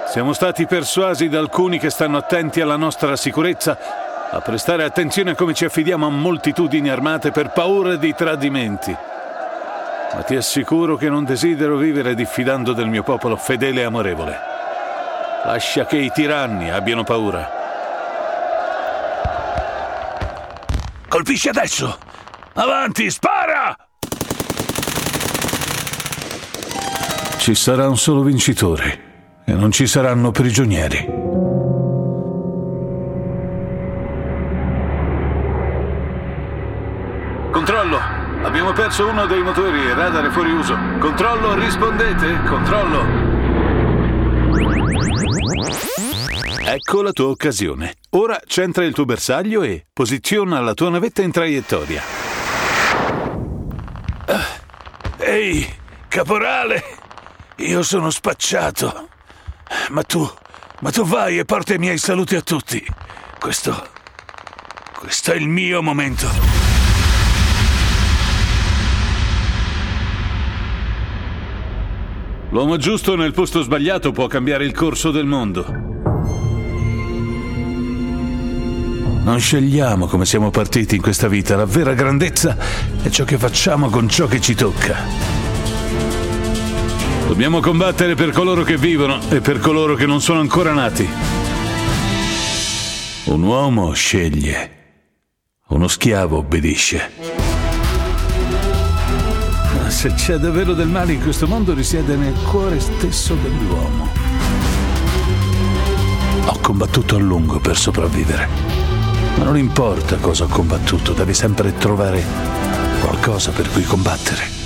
Siamo stati persuasi da alcuni che stanno attenti alla nostra sicurezza a prestare attenzione a come ci affidiamo a moltitudini armate per paura di tradimenti. Ma ti assicuro che non desidero vivere diffidando del mio popolo fedele e amorevole. Lascia che i tiranni abbiano paura. Colpisci adesso! Avanti, spara! Ci sarà un solo vincitore e non ci saranno prigionieri. Controllo! Abbiamo perso uno dei motori e radar è fuori uso. Controllo, rispondete! Controllo! Ecco la tua occasione. Ora centra il tuo bersaglio e posiziona la tua navetta in traiettoria. Ehi, caporale! Io sono spacciato. Ma tu vai e porta i miei saluti a tutti. Questo è il mio momento. L'uomo giusto nel posto sbagliato può cambiare il corso del mondo. Non scegliamo come siamo partiti in questa vita. La vera grandezza è ciò che facciamo con ciò che ci tocca. Dobbiamo combattere per coloro che vivono e per coloro che non sono ancora nati. Un uomo sceglie, uno schiavo obbedisce. Ma se c'è davvero del male in questo mondo, risiede nel cuore stesso dell'uomo. Ho combattuto a lungo per sopravvivere, ma non importa cosa ho combattuto, devi sempre trovare qualcosa per cui combattere.